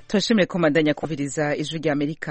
turashimire ko mandanya kumviriza ijwi rya Amerika.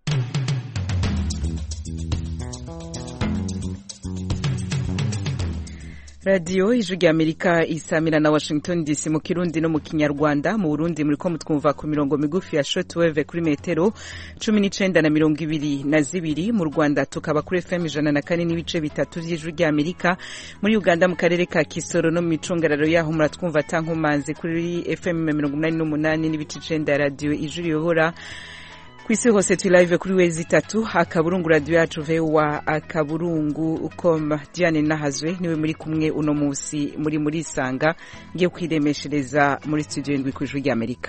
Radio ijwi rya Amerika isamira na Washington DC mu Kirundi no mu Kinyarwanda. Mu Burundi muriko mutwumva ku mirongo migufi ya shortwave kuri metero 19 na 22. Mu Rwanda tukaba kuri FM 104 n'ibice bitatu vy'ijwi rya Amerika. Muri Uganda mu karere ka Kisoro no mu micungararo yaho muratwumva tankomanzi kuri FM 88 n'ibice 9 radio ijwi riyobora. Kwisi hose tu live kuri wezi tatu akaburungu radio yacu VOA akaburungu.com. Diane Nahazwe niwe muri kumwe uno musi muri Isanga ngiye kwiremeshereza muri studio ndwi ku ijwi rya Amerika.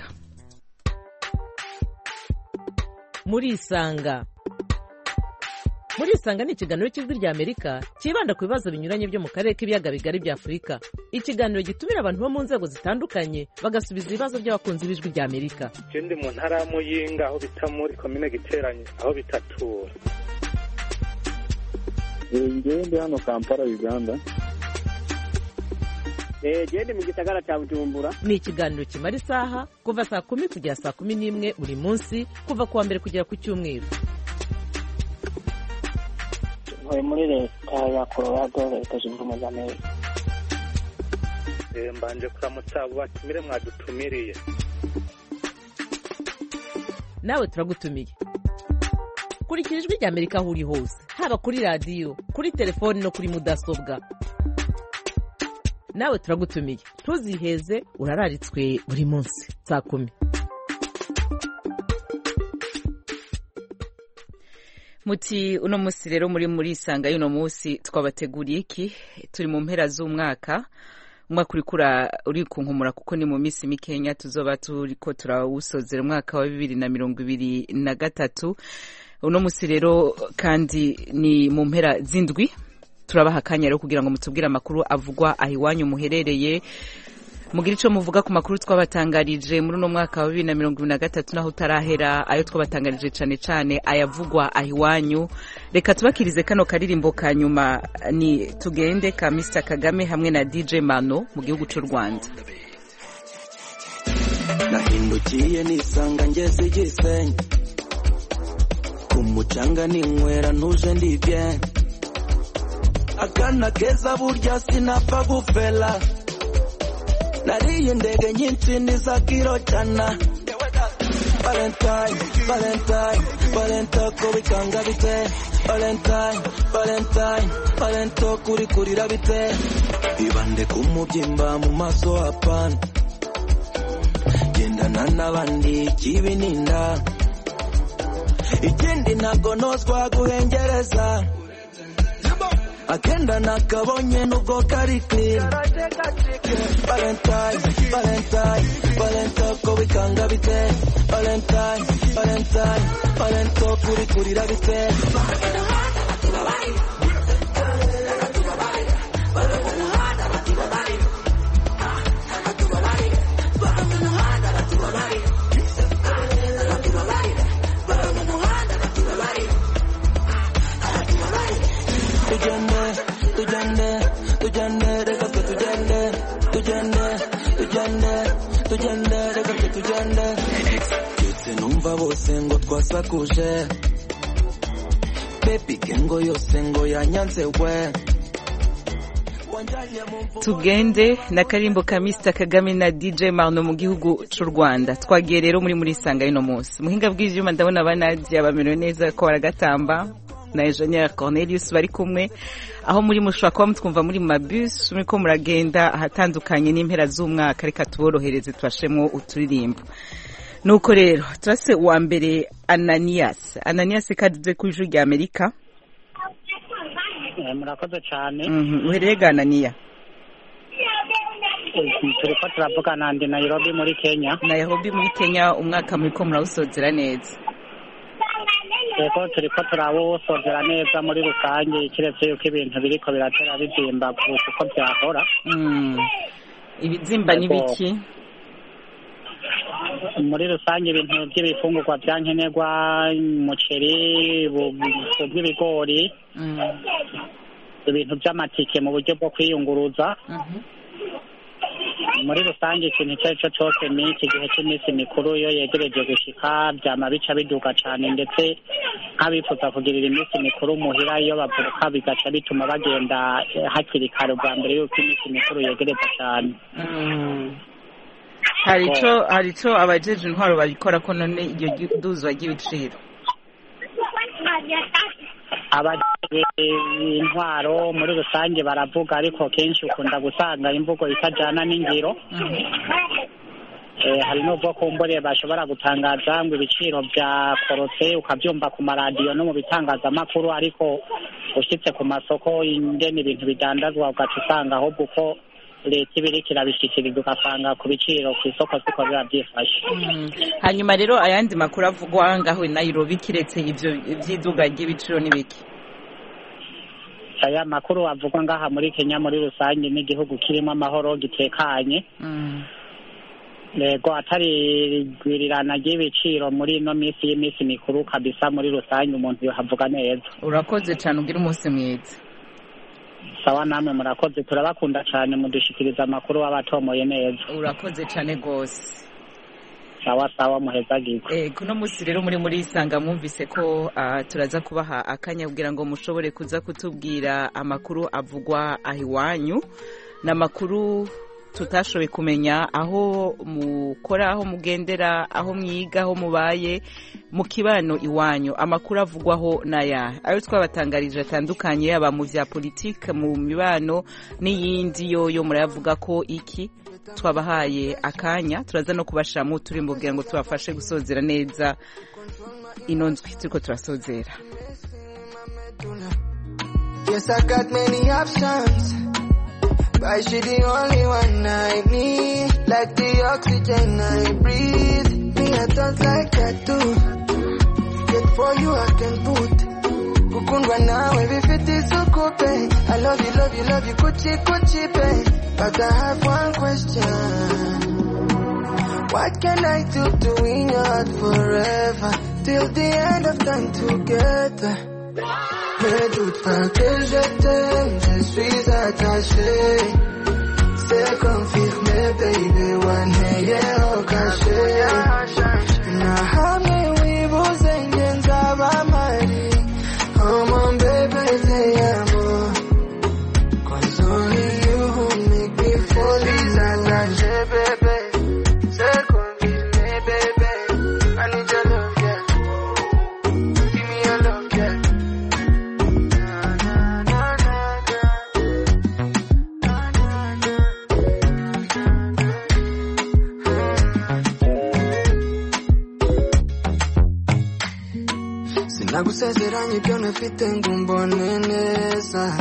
Muri Isanga ni ikiganiro cy'ijwi rya Amerika kibanda ku bibazo binyuranye byo mu karere k'ibiyaga bigari bya Afurika. Ikiganiro gitumira abantu bo mu nzego zitandukanye bagasubiza ibibazo by'abakunzi b'ijwi rya Amerika. Ndi mu ntara ya Muyinga aho bita muri komine Giteranye aho bitatura. Ndi hano Kampala Uganda. Ndi mu gisagara cya Bujumbura. Ni ikiganiro kimara isaha kuva saa 10 kugera saa 11 buri munsi kuva kuwa mbere kugera ku cyumweru. Muri leta ya Colorado leta zunze ubumwe za Amerika. Mbanje kuramutsa abo batumire mwadutumiriye. Nawe turagutumiye. Kurikira ijwi rya Amerika aho uri hose, haba kuri radio, kuri telefone no kuri mudasobwa. Nawe turagutumiye. Tuziheze urararitswe buri munsi saa 10. Muti uno musi rero muri Isanga y'uno musi twabateguriye iki? Turi mu mpera z'umwaka uri kunkumura kuko ni mu misi mikenya tuzoba turiko turawusozera umwaka wa 2023. Uno musi rero kandi ni mu mpera z'indwi turabaha akanya rero kugira ngo mutubwire amakuru avugwa aho iwanyu muherereye. Mugira ico muvuga ku makuru twabatangarije muri no mwaka wa 2023 naho utarahera, ayo twabatangarije cane ayavugwa ahiwanyu. Reka tubakirize kano karirimbo ka nyuma ni Tugende ka Mr Kagame hamwe na DJ Mano mu gihugu cy'u Rwanda. Nahindukiye nisanga ngeze Gisenyi ku mucanga ninywera ntuje ndi bien, akana keza burya sinapfa gufela, nariye ndege nyinshi niza kiro cyana. Valentine ko bikanga bite, Valentine kuri kurira bite, ibande kumubyimba mu maso hapana, gendana n'abandi kibininda, ikindi ntago nozwa guhengereza, agenda nakabonye nubwo kari clean. Valentine ko bikanga bite, Valentine kuri kurira bite. Numva bose ngo twasakuje, baby kengo yose ngo yanyanze we. Tugende na karimbo ka Mr Kagame na DJ Mano mu gihugu cy'u Rwanda. Twagiye rero muri Isanga y'ino munsi. Muhinga bw'ivyuma ndabona banagiye bamerewe neza ko baragatamba na Engineer Cornelius bari kumwe, aho muri mushobora kuba mutwumva muri mabus muriko muragenda ahatandukanye n'impera z'umwaka. Reka tuborohereze twashemwo uturirimbo. Nuko rero turase uwa mbere Ananias kaduze ku ijwi rya Amerika. Murakoze cyane. Uhereye Anania? Turiko turavugana ndi Nairobi muri Kenya. Nairobi muri Kenya, umwaka muriko murawusozera neza? Yego turiko turawusozera neza muri rusange, kiretse yuko ibintu biriko biratera bizimba kuko byahora. Ibizimba ni biki? Muri rusange ibintu by'ibifungurwa byankenerwa, umuceri, ubw'ibigori, ibintu by'amatike mu buryo bwo kwiyunguruza, muri rusange ikintu icyo ari cyo cyose n'iki gihe cy'iminsi mikuru iyo yegereje gushika byama bica biduka cyane, ndetse nk'abifuza kugirira iminsi mikuru muhira iyo bavuka bigaca bituma bagenda hakiri kare bwa mbere y'uko iminsi mikuru yegereza cyane. hari ico abajeje intwaro babikora ko none iryo duzwa ry'ibiciro? abajeje intwaro muri rusange baravuga, ariko kenshi ukunda gusanga imvugo itajana n'ingiro. Hari n'ubwo kumbure bashobora gutangaza ngo ibiciro byakorotse ukabyumva ku maradiyo no mu bitangazamakuru, ariko ushyitse ku masoko ingene ibintu bidandazwa ugaca usanga ahubwo uko leta ibiriko irabishikiriza ugasanga ku biciro ku isoko siko biba byifashe. Hanyuma rero ayandi makuru avugwa ngaho i Nairobi kiretse ivyo vy'iduga ry'ibiciro n'ibiki? Aya makuru avugwa ngaha muri Kenya muri rusange n'igihugu kirimo amahoro gitekanye. Nego atari gwirirana ry'ibiciro muri ino minsi y'iminsi mikuru kabisa, muri rusange umuntu yohavuga neza. Urakoze cyane, ugira umunsi mwiza. Sawa, namwe murakoze, turabakunda cyane mudushikiriza amakuru w'abatomoye neza. Urakoze cyane gose. Sawa muhezagirwe. Kuno musi rero muri Isanga mwumvise ko turaza kubaha akanya kugira ngo mushobore kuza kutubwira amakuru avugwa ahiwanyu, n'amakuru tutashoboye kumenya aho mukora, aho mugendera, aho mwiga, aho mubaye mu kibano iwanyu. Amakuru avugwaho naya ayo twabatangarije atandukanye, yaba mu vya politique, mu mibano n'iyindi yo murayavuga ko iki. Twabahaye akanya, turaza no kubashiramo turimbo kugira ngo tubafashe gusozera neza ino ndwi turiko turasozera. Yes, I got many options, but she the only one I need, like the oxygen I breathe. Me, I don't like that too. Yet for you I can put Kukundwa nawe bifite isuku pe. I love you kuchi pe. But I have one question. What can I do to win your heart forever, till the end of time together? Mais doute pas que je t'aime, je suis attaché. C'est confirmé, baby, one hey, au cachet. Na hamwe wibuze nge nzaba mari. Oh mon bébé, te amo. Cause only you who make me fall in love, baby. C'est confirmé, baby. I need your love, yeah. Give me your love, yeah. Sinagusezeranya ibyo nafite ngo umbone neza.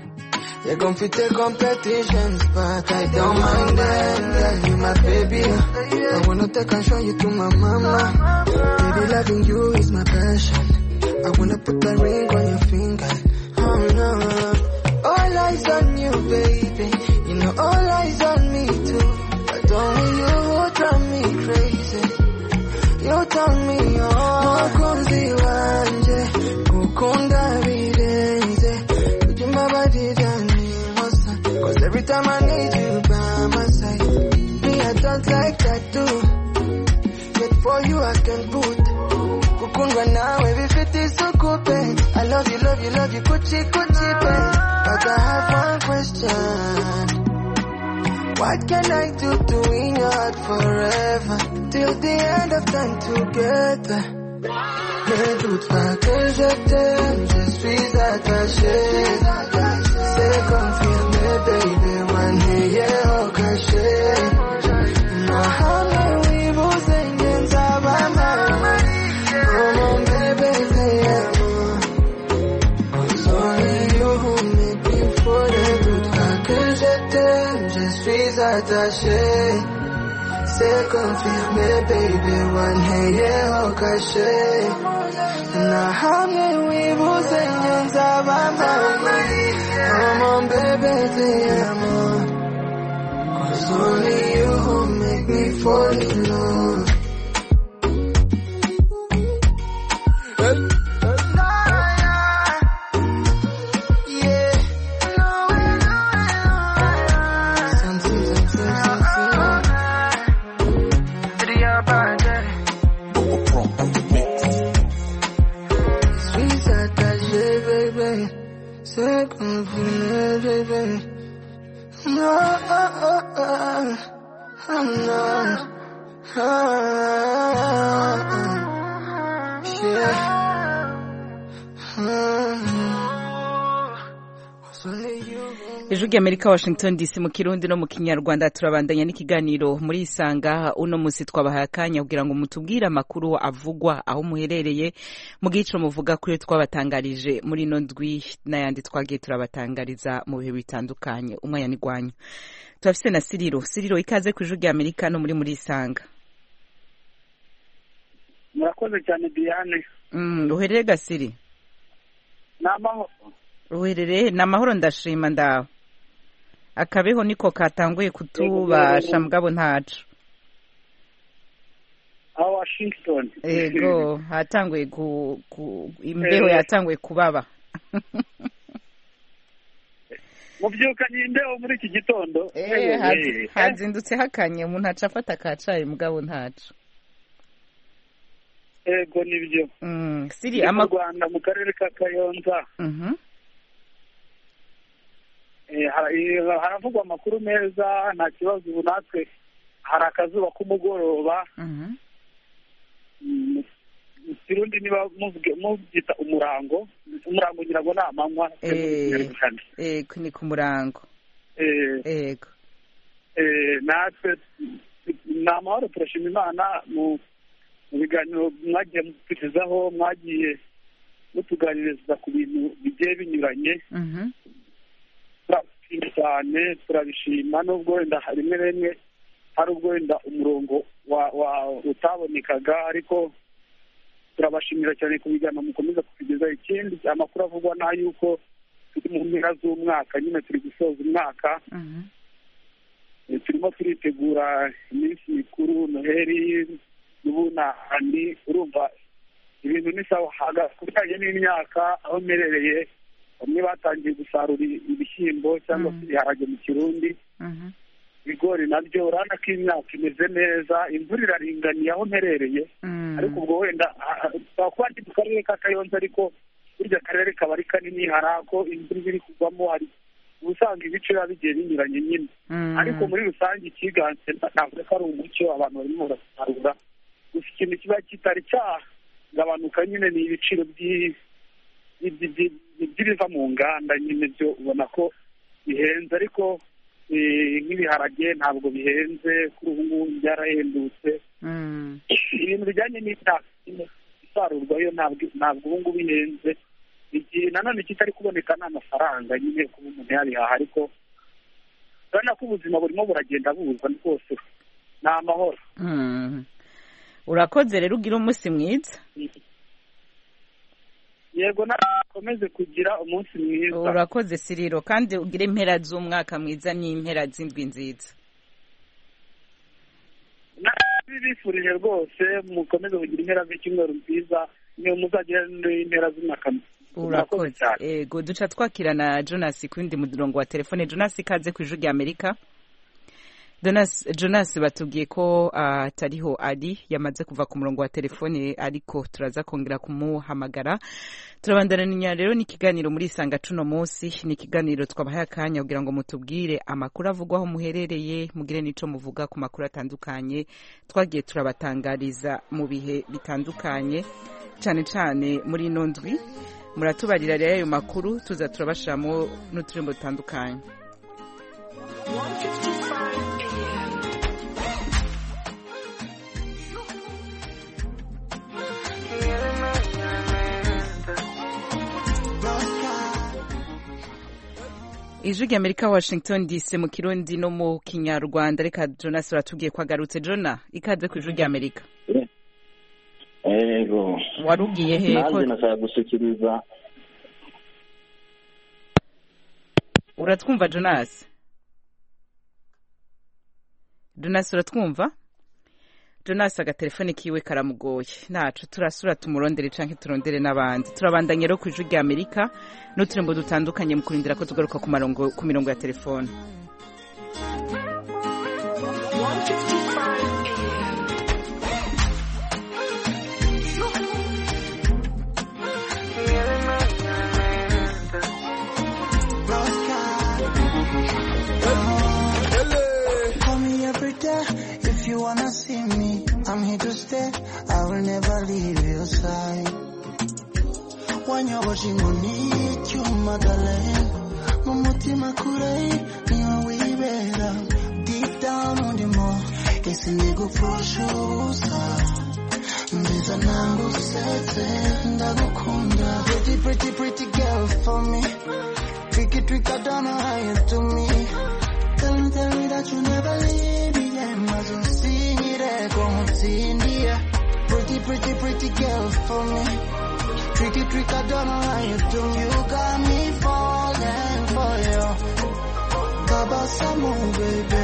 Yego mfite competitions, but I don't mind them. Yeah, you my baby. I wanna take and show you to my mama. Baby, loving you is my passion. I wanna put a ring on your finger. Oh no, all eyes on you, baby. You know all eyes on me too. But only you drive me crazy. You turn me on. Mukunzi wanje, ukunda birenze. Ujimba badidani mosa. Cause every time I need you by my side. Me, I don't like that too. Yet for you I can put Kukundwa nawe bifite isuku pe. I love you kuchi pe. But I have one question. What can I do to win your heart forever, till the end of time together? Ne doute pas que je t'aime, je suis attaché. C'est confirmé, baby, one hey, au cachet. Na hamwe wibuze nge nzaba mari. Oh mon bébé, te amo. Cause only you who make me fall. Ne doute pas que je t'aime, je suis attaché. C'est confirmé, baby, one hey, au cachet. Na hamwe wibuze nge nzaba mari. Oh mon bébé, te amo. Cause only you who make me fall in love. Yeah. Ijwi ry'Amerika Washington DC mu Kirundi no mu Kinyarwanda turabandanya n'ikiganiro muri Isanga. Uno musi twabahaye akanya kugira ngo mutubwire amakuru avugwa aho muherereye mu gico muvuga kuri twabatangarije muri no ndwi n'ayandi twagiye turabatangariza mu bihe bitandukanye. Umwanya ni gwanyu. Turafise na Siriro ikaze ku Ijwi ry'Amerika no muri Isanga. Murakoze cyane Diane. Uherereye Gasiri? Namahoro. Uherereye namahoro ndashima ndaho. Akabeho niko katanguye kutubasha mugabo ntacu. Aho Washington. Ego hatanguye imbeho yatanguye kubaba. Mubyukanye imbeho muri iki gitondo. Hazindutse hakanye umuntu aca afata kacaye mugabo ntacu. Ego nibyo. Siri mu Rwanda mu karere ka Kayonza. Haravugwa amakuru meza nta kibazo ubu natwe hari akazuba k'umugoroba. Kirundi niba mubyita umurango ngira ngo ni amanywa. Ni ku murango. Ego. Natwe ni amahoro turashima Imana mu biganiro mwagiye mutugezaho mwagiye mutuganiriza ku bintu bigiye binyuranye. Cyane turabishima nubwo wenda rimwe rimwe hari ubwo wenda umurongo utabonekaga ariko turabashimira cyane ku biganiro mukomeza kutugeza. Ikindi amakuru avugwa na yuko turi mu mpera z'umwaka nyine turi gusoza umwaka. Turimo turitegura iminsi mikuru Noheli n'Ubunani. Urumva ibintu ni sawa ku bijyanye n'imyaka aho mmerereye. Bamwe batangiye gusarura ibishyimbo cyangwa se ibiharage mu Kirundi. Ibigori nabyo urabona ko imyaka imeze neza, imvura iraringaniye aho mperereye. Ariko ubwo wenda kuba ndi mu karere ka Kayonza ariko burya akarere kaba ari kanini, hari ako imvura iri kugwamo, hari ubusanga ibice biba bigiye binyuranye nyine. Ariko muri rusange ikiganze ntabwo ko ari umucyo abantu barimo barasarura. Gusa ikintu kiba kitari cyagabanuka nyine ni ibiciro by'ibiva mu nganda nyine byo ubona ko bihenze, ariko nk'ibiharage ntabwo bihenze kuri ubu ngubu byarahendutse. Ibintu bijyanye n'imyaka isarurwa yo ntabwo ubu ngubu bihenze. Igihe nanone kitari kuboneka ni amafaranga nyine kuba umuntu yabihaha, ariko urabona ko ubuzima burimo buragenda buza rwose. Ni amahoro. Urakoze rero ugira umunsi mwiza. Yego nakomeze kugira umunsi mwiza. Urakoze Siriro kandi ugire impera z'umwaka mwiza n'impera z'indwi nziza. Bifurije rwose mukomeze kugira impera z'icyumweru nziza niyo muzagira impera z'umwaka. Urakoze. Ego duca twakira na Jonas kundi murongo wa telefone. Jonas ikaze ku Ijwi ry'Amerika. Jonas batubwiye ko atariho ari yamaze kuva ku murongo wa telefone ariko turaza kongera kumuhamagara. Turabandanya rero n'ikiganiro muri Isanga cuno munsi. Ni ikiganiro twabahaye akanya kugira ngo mutubwire amakuru avugwaho muherereye, mugire nico muvuga ku makuru atandukanye twagiye turabatangariza mu bihe bitandukanye cyane cyane muri ino ndwi. Muratubarira rero ayo makuru tuza turabashiramo n'uturimbo dutandukanye. Ijwi ry'Amerika Washington DC mu Kirundi no mu Kinyarwanda. Reka Jonas uratubwiye ko agarutse. Jona ikaze ku Ijwi ry'Amerika. Ego warugiye he ko nanjye nashaka gushikiriza. Uratwumva Jonas? Jonas uratwumva? Jonas agatelefone kiwe karamugoye. Nacu turasura tumurondere canke turondere n'abandi. Turabandanye rero ku Ijwi ry'Amerika n'uturembo dutandukanye mu kurindira ko tugaruka ku mirongo ya telefone. you wanna see me, I'm here to stay. I will never leave your side. When you're watching on it, you darling. Mumutima kure, niyo wibera. Deep down on the more, ese nego proshusa. Mbeza nangu sete, ndagukunda. Pretty girl for me. Tricky, I don't know how you do me. Tell me that you never leave me. Yeah, I don't see it, come see it. Pretty girl for me. Tricky, I don't know how you do. You got me falling for you. Baba Samu, baby.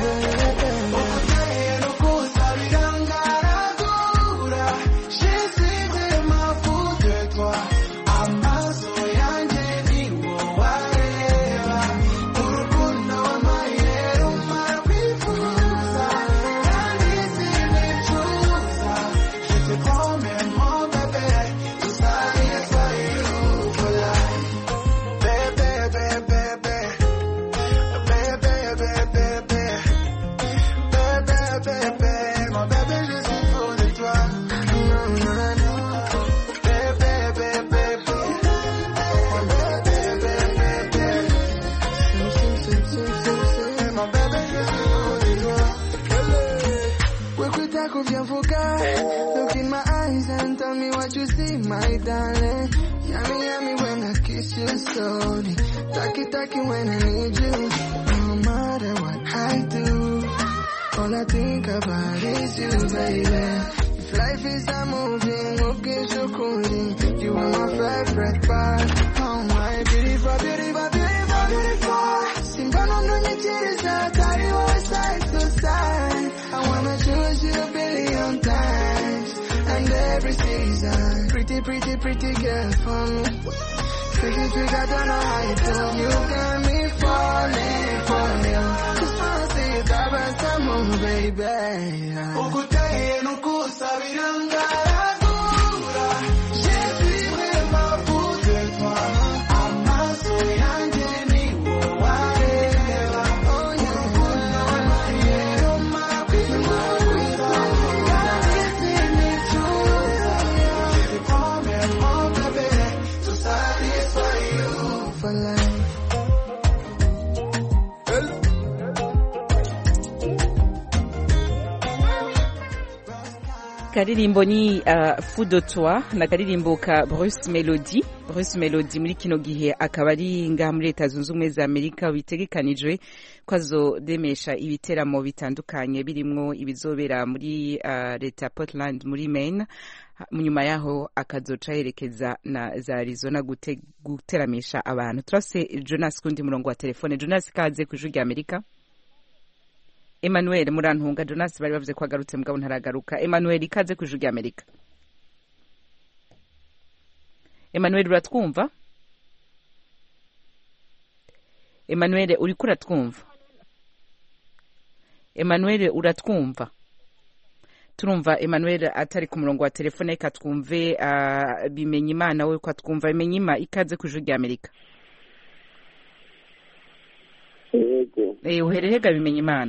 Look in my eyes and tell me what you see, my darling. Yummy when I kiss you slowly. Taki when I need you. No matter what I do, all I think about is you, baby. If life is a movie, okay, so cool. You are my favorite part. Oh my beautiful. Simbano no nyechiriza, carry our side to side. I wanna choose you a billion times, and every season. Pretty girl for me. Tricky, I don't know how you do. You got me falling for you. Just wanna see you tabasamu, baby. Okutaye no kusabiranga ragura. Je suis vraiment pour toi. Amaso yanjye ni wowe. Oh yeah. For life. Karirimbo ni Fou de Toi na karirimbo ka Bruce Melody muri kino gihe akaba ari ngaha muri Leta Zunze Ubumwe za Amerika bitegekanijwe kwazo demesha ibiteramo bitandukanye birimwo ibizobera muri leta Portland muri Maine. Munyuma yaho akazoca yerekeza na za Arizona guteramisha abantu. Turase Jonas kundi murongo wa telefone. Jonas kaze ku Ijwi rya Amerika. Emmanuel Murantunga. Jonas bari bavuze ko agarutse mugabo ntaragaruka. Emmanuel ikaze ku Ijwi rya Amerika. Emmanuel uratwumva? Emmanuel uriko uratwumva? Emmanuel uratwumva? Turumva Emmanuel atari ku murongo wa telefone reka twumve Bimenye Imana we ko twumva. Bimenye Imana ikaze ku Ijwi rya Amerika. Yego. Uherehega Bimenye Imana?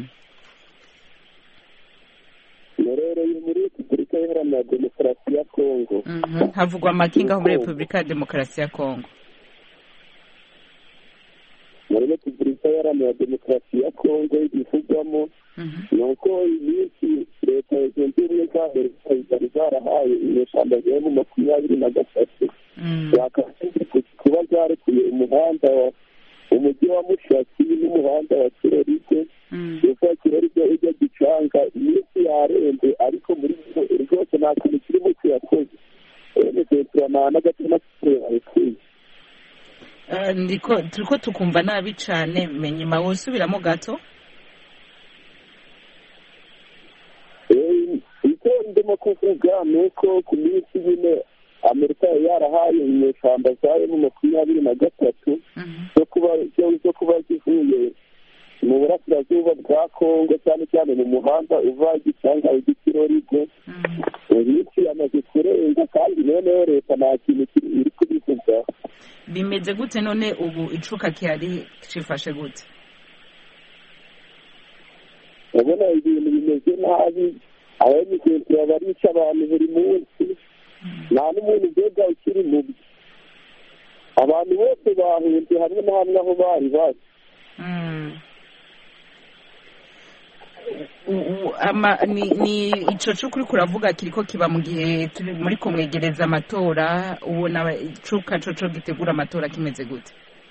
Merereye muri Repubulika Iharanira Demokarasi ya Kongo. Havugwa amakinga muri Repubulika ya Demokarasi ya Kongo. Muri Repubulika Iharanira Demokarasi ya Kongo ibivugwamo nuko iminsi leta zunze ubumwe za Amerika zari zarahaye inyeshyamba zigera mu 23 bakashinzwe kuba zarekuye umuhanda wa umujyi wa Mushaki n'umuhanda wa Kirorige. Uko Kirorige ujya Gicanga iminsi yarenze, ariko muri rwose nta kintu kirimo kiyakoze. Turana n'agatima k'abaturage. Turiko tukumva nabi cane. Menye mawo subiramo gato. Icyo ndimo kuvuga nuko ku minsi nyine Amerika yarahaye inyeshyamba zayo mu 23 zo kuba zivuye mu burasirazuba bwa Kongo, cyane cyane mu muhanda uva Gicanga ujya Kirorige. Iminsi yamaze kurenga kandi noneho leta nta kintu iri kubivuga. Bimeze gute none ubu icuka kihari cifashe gute? Ubona ibintu bimeze nabi abanyeshuri barisha abantu buri munsi nta n'umuntu mbega ukiri mubi abantu bose bahunze hamwe na hamwe aho bari bari ni ico cukuri kuravuga kiriko kiba mu gihe turi muri kumwegereza amatora ubona icuka coco gitegura amatora kimeze gute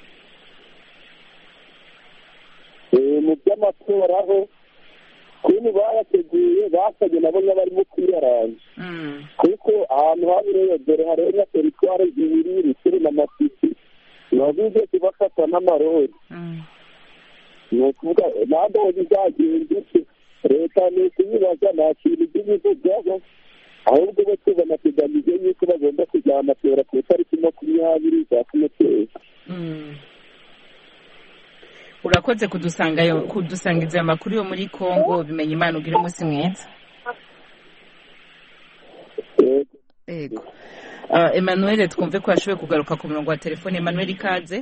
mu by'amatora aho kuri bayateguye basabye nabo barimo kwiyaranja kuko ahantu habereye dore harenga teritware ibiri rukiri na masisi nabize kubafata n'amarori ni ukuvuga ntabwo bizagenze leta ni ukuyibaza nta kintu by'ibivugaho ahubwo bo banateganyije yuko bagomba kujyana amatora ku itariki 20 za kumutezi urakoze kudusangiza amakuru yo muri Kongo bimenye Imana ugire umunsi mwiza yego Emmanuel twumve ko yashoboye kugaruka ku murongo wa telefone Emmanuel ikaze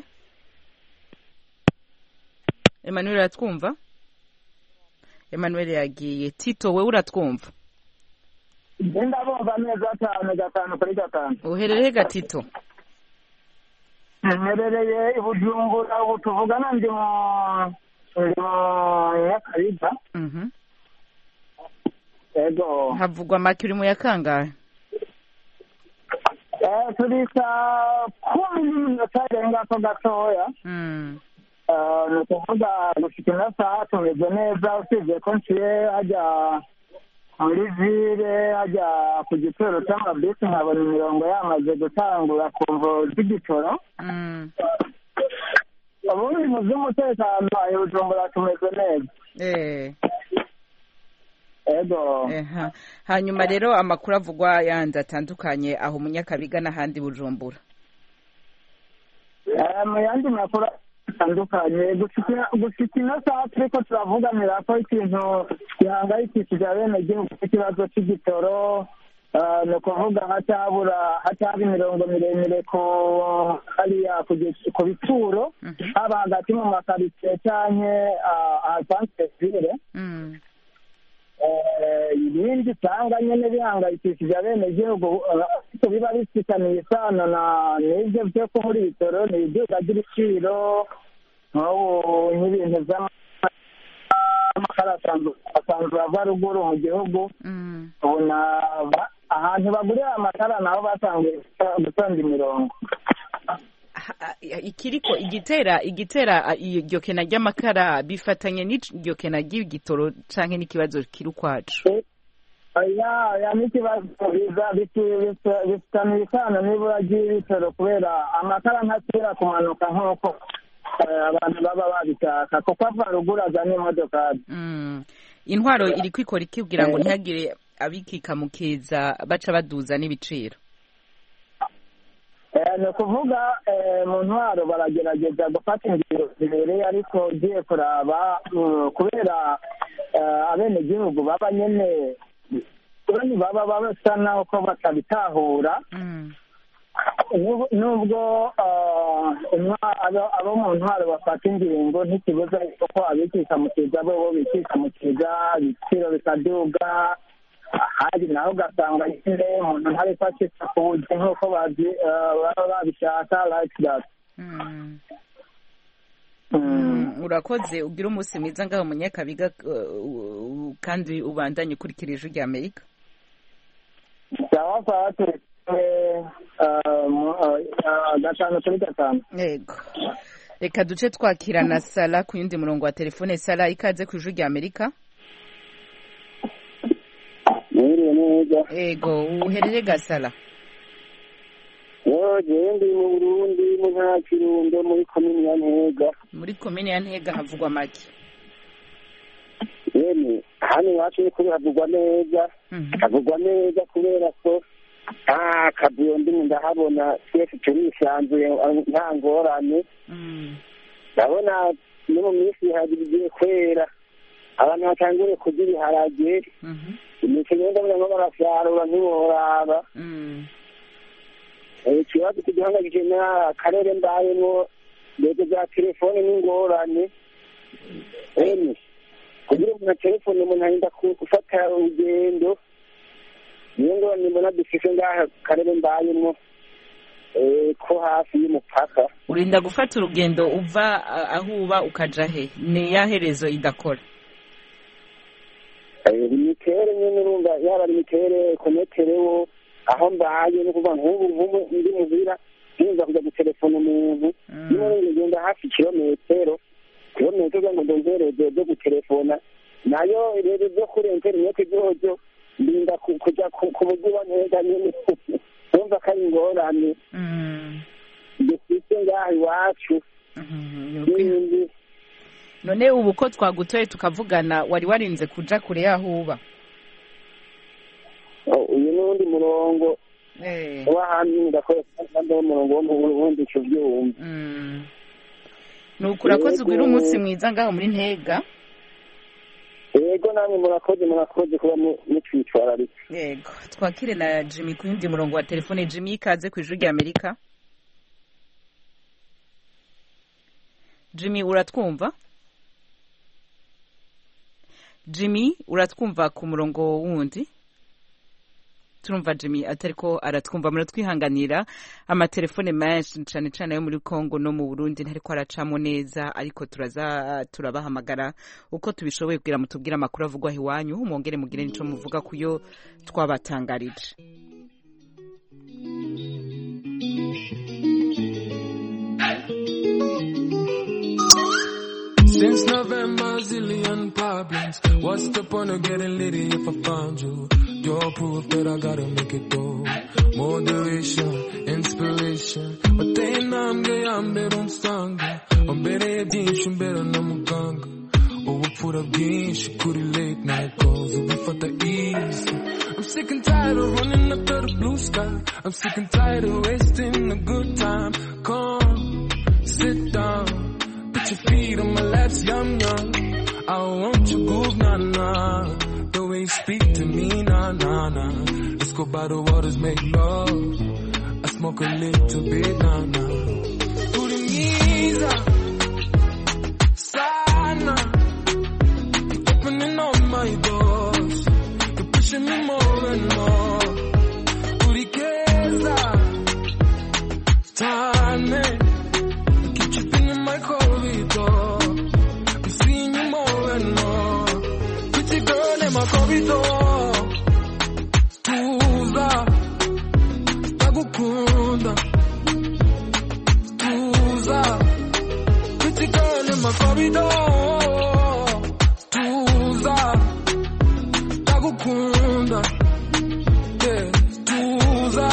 Emmanuel atwumva Emmanuel yagiye Tito we uratwumva ndabumva neza cyane 5 uherereye gatito Nerereye ibujumbura ubu tuvugana ndi mu Nyakabiga. Ego. Havugwa make uri mu yakangahe? Turisa 10 tarenga ko gatoya. Ni kuvuga gushikina saa tumeze neza usibye ko nciye hajya muri ville hajya ku gitoro cy'amabisi nkabona imirongo yamaze gutangura ku mvo z'igitoro ubundi mu by'umutekano Bujumbura tumeze neza ego hanyuma rero amakuru avugwa yandi atandukanye aho mu Nyakabiga n'ahandi Bujumbura mu yandi makuru atandukanye gushikina saa turiko turavuganira ko ikintu gihangayikishije abenegihugu ikibazo cy'igitoro ni ukuvuga hataba imirongo miremire hariya ku bituro haba hagati mu makaritsiye canke ahasanzwe ibindi usanga nyene bihangayikishije abenegihugu biba bifitaniye isano n'ivyo vyo kubura ibitoro ni ivyuka ry'ibiciro nk'ubu nk'ibintu vy'amakara asanzwe ava ruguru mu gihugu ubona ahantu bagurira amakara nabo batanguye gutonda imirongo ikiriko igitera iryo kena ry'amakara bifatanye n'iryo kena ry'igitoro canke n'ikibazo kiri ukwacu n'ikibazo bifitanye isano n'ibura ry'ibitoro kubera amakara ntasubira kumanuka nk'uko abantu baba babishaka kuko ava ruguru azana imodokari intwaro iri kwikora ikibwira ngo ntihagire abikikamukiza baca baduza n'ibiciro ni ukuvuga mu ntwaro baragerageza gufata ingero zibereye ariko ugiye kuraba kubera abenegihugu baba nyene baba basa naho ko batabitahura nubwo abo mu ntwaro bafata ingingo ntikibuza ko abikikamukiza bo bikikamukiza ibiciro bikaduga ahandi naho ugasanga nyine umuntu ntariko acitse ku buzi nk'uko baba babishaka like that urakoze ugira umunsi mwiza ngaho mu Nyakabiga kandi ubandanye ukurikira Ijwi rya Amerika sawa turi 5 yego reka duce twakirana Sala ku yundi murongo wa telefone Sala ikaze ku Ijwi rya Amerika ego uherere Gasala ndi mu Burundi mu ntara Kirundo muri komine ya Ntega havugwa make hano iwacu kuri havugwa neza kubera ko akavuyo ndimo ndahabona twese turisanzuye nta ngorane ndabona no mu minsi bigiye kwera abantu batangure kurya ibiharage imikino ndabona barasarura ntiworaba ikibazo kigihangayikije n'akarere mbayemo ndetse za telefone n'ingorane kugira umuntu telefone umuntu arinda gufata urugendo niyo ngo nibona dufise ngaha karere mbayemo ko hafi y'umupaka. Urinda gufata urugendo uva aho uba ukaja he? Ni yaherezo idakora? Imitere nyene urumva yaba imitere koneterewo aho mbaye no kuva nk'ubu ndi muhira nza kuja gutelefona umuntu niyo ngenda hafi kilometero ngo ndongereze byo gutelefona nayo rero byo kuri internet byojo ndinda kuja ku buryo neza nyene urumva ko ari ingorane dufite ngaha iwacu. None ubu ko twagutoye tukavugana wari warinze kuja kure yaho uba? Uyu n'undi murongo w'ahantu ndakoresha kandi umurongo wo mu Burundi cyubyumva. Nuko urakoze ugira umunsi mwiza ngaho muri Ntega. Yego namwe murakoze kuba mutwitwararika. Yego twakire na Jimmy ku yindi murongo wa telefone. Jimmy ikaze ku ijwi rya Amerika. Jimmy uratwumva? Jimmy uratwumva ku murongo wundi? Turumva Jimmy atariko aratwumva, muratwihanganira amatelefone menshi cyane cyane yo muri Kongo no mu Burundi ntariko aracamo neza, ariko turabahamagara uko tubishoboye kugira mutubwire amakuru avugwa hiwanyu, mwongere mugire nico muvuga kuyo twabatangarije. Since November, zillion problems. What's the point of getting litty if I found you? You're proof that I gotta make it go. Moderation, inspiration. But then I'm gay, I'm better on sanga. I'm better at being, I'm better na muganga. Over up gain, she could late night calls. Over for the easy. I'm sick and tired of running up to the blue sky. I'm sick and tired of wasting a good time. Come, sit down. Put your feet on my laps, yum yum. I want your groove, nah nah. The way you speak to me, nah nah nah. Let's go by the waters, make love. I smoke a little bit, nah nah. Urimiza, sana. You're opening all my doors. You're pushing me more and more. Urikeza, tane. My corridor, I'm seeing you more and more. Pretty girl in my corridor. Tuza, tagukunda. Tuza, pretty girl in my corridor. Tuza, tagukunda. Yeah, Tuza.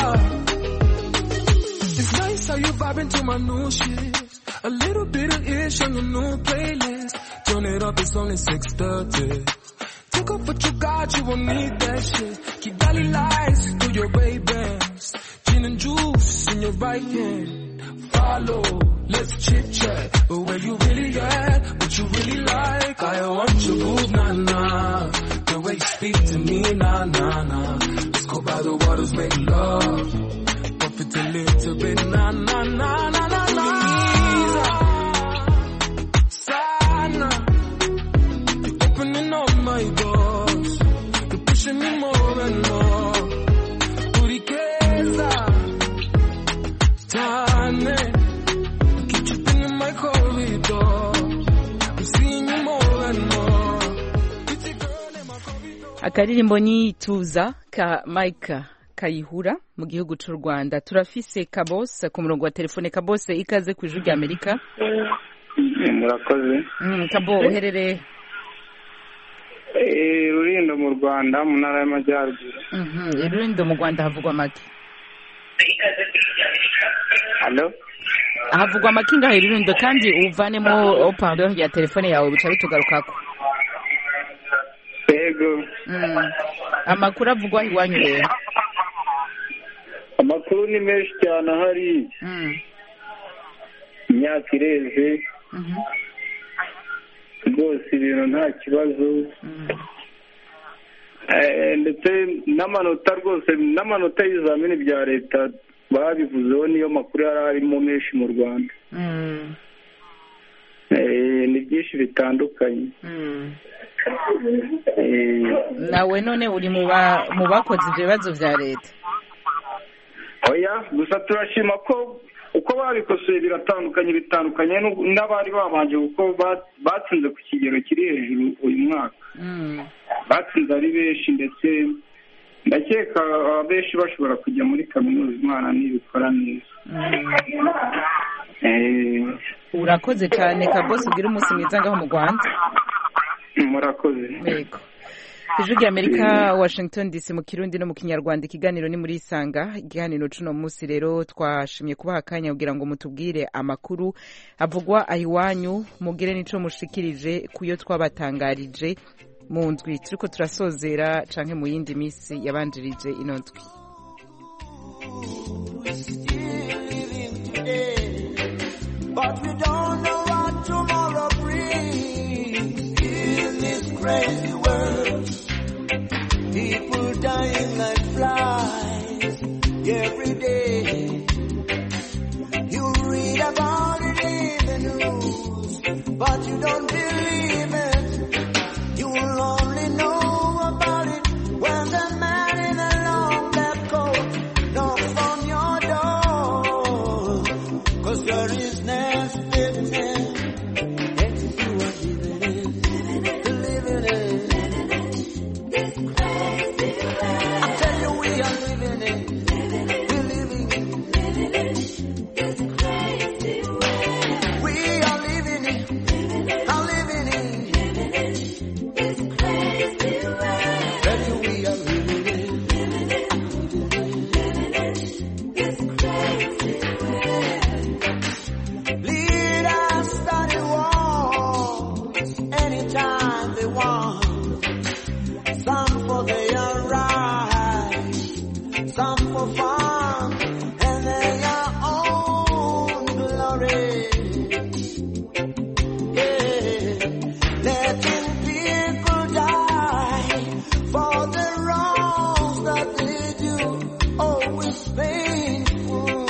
It's nice how you vibing to my new shit. A little bit of ish on your new playlist. Turn it up, it's only 6:30. Take off what you got, you won't need that shit. Keep valley lights through your Ray-Bans. Gin and juice in your right hand. Follow, let's chit-chat. But where you really at, what you really like. I want your move, nah-nah. The way you speak to me, nah-nah-nah. Let's go by the waters, make love. Buff it a little bit, nah-nah-nah-nah-nah-nah. My doors, you're pushing me more and more. Urikeza, tane, keep tripping in my corridor. I'm seeing you more and more. Pretty girl in my corridor. Akaririmbo ni Tuza ka Mike Kayihura mu gihugu cy'u Rwanda. Turafise Kabose ku murongo wa telefone. Kabose ikaze ku ijwi rya Amerika. Murakoze. Kabo uherereye Rulindo mu Rwanda mu ntara y'Amajyaruguru. Rulindo mu Rwanda havugwa make. Hello? Havugwa make ngaho Rulindo kandi uvanemo opando ya telefone yawe bica bitugarukako. Yego. Amakuru avugwa iwanyu rero. Amakuru ni menshi cyane ahari. Imyaka ireze. Rwose ibintu nta kibazo. Ndetse n'amanota rwose n'amanota y'ibizamini bya leta babivuzeho niyo makuru yari arimo menshi mu Rwanda. Ni byinshi bitandukanye. nawe none uri mu bakoze ibyo bibazo bya leta? oya gusa turashima ko uko babikosoye bitandukanye n'abari babanje kuko batsinze ku kigero kiri hejuru uyu mwaka. Batsinze ari benshi ndetse ndakeka abenshi bashobora kujya muri kaminuza Imana nibikora neza. Urakoze cyane Kabosi, ugira umunsi mwiza ngaho mu Rwanda. Murakoze. Yego. Ijwi ry'Amerika, Washington DC, mu Kirundi no mu Kinyarwanda. Ikiganiro ni muri Isanga. Ikiganiro cuno munsi rero twashimye kubaha akanya kugira ngo mutubwire amakuru avugwa ahiwanyu, mugire nico mushikirije kuyo twabatangarije mu ndwi turiko turasozera canke mu yindi misi yabanjirije ino ndwi. But we don't know what tomorrow brings in this crazy world. People dying like flies every day. You read about it in the news, but you don't believe it. You will only know about it when the man in a long black coat knocks on your door. 'Cause there is next business. It's you are living in. I tell you we are living in. We're living in. This crazy world. We are living in. I'm living in. This crazy world. Tell you we are living in. This crazy world. Leaders study wars anytime they want. Some for their right, some for fun, and their own glory. Yeah, letting people die for the wrongs that they do, always painful.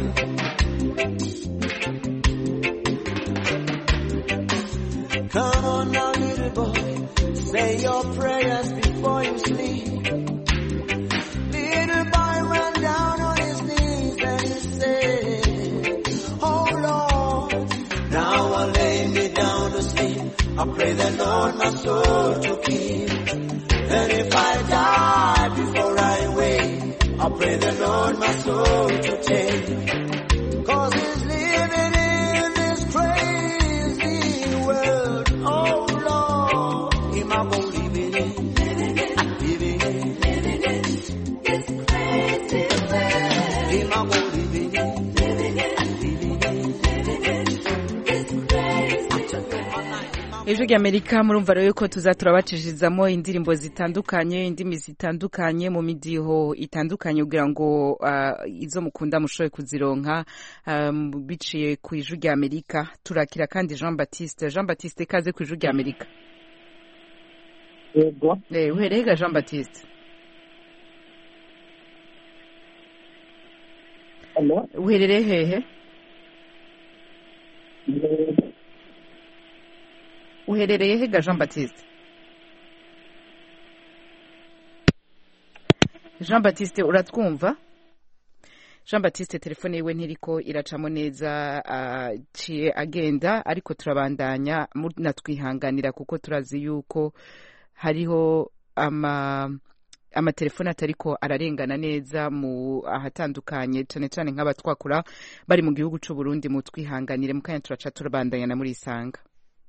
Come on now, little boy, say your prayers before you sleep. Little boy went down on his knees and he said, oh Lord, now I lay me down to sleep. I pray the Lord my soul to keep. And if I die before I wake, I pray the Lord my soul to take. 'Cause he's living in this crazy world. Oh Lord, he might go living in. Living in. This crazy world. He might go living in. Living in. This crazy world. Ijwi ry'Amerika, murumva rero yuko tuza turabacishizamo indirimbo zitandukanye, indimi zitandukanye, mu midiho itandukanye kugira ngo izo mukunda mushoboye kuzironka biciye ku Ijwi ry'Amerika. Turakira kandi Jean Baptiste, kaze ku Ijwi ry'Amerika. Yego. Uhereye Jean Baptiste. Hello. Uherereye hehe? Uherereye hega Jean Baptiste? Jean Baptiste uratwumva? Jean Baptiste telefone yiwe ntiriko iracamo neza, ciye agenda, ariko turabandanya natwihanganira kuko turazi yuko hariho amatelefone atariko ararengana neza mu ahatandukanye, cyane cyane nk'abatwakura bari mu gihugu c'u Burundi. Mu twihanganire, mu kanya turaca turabandanya na muri Isanga.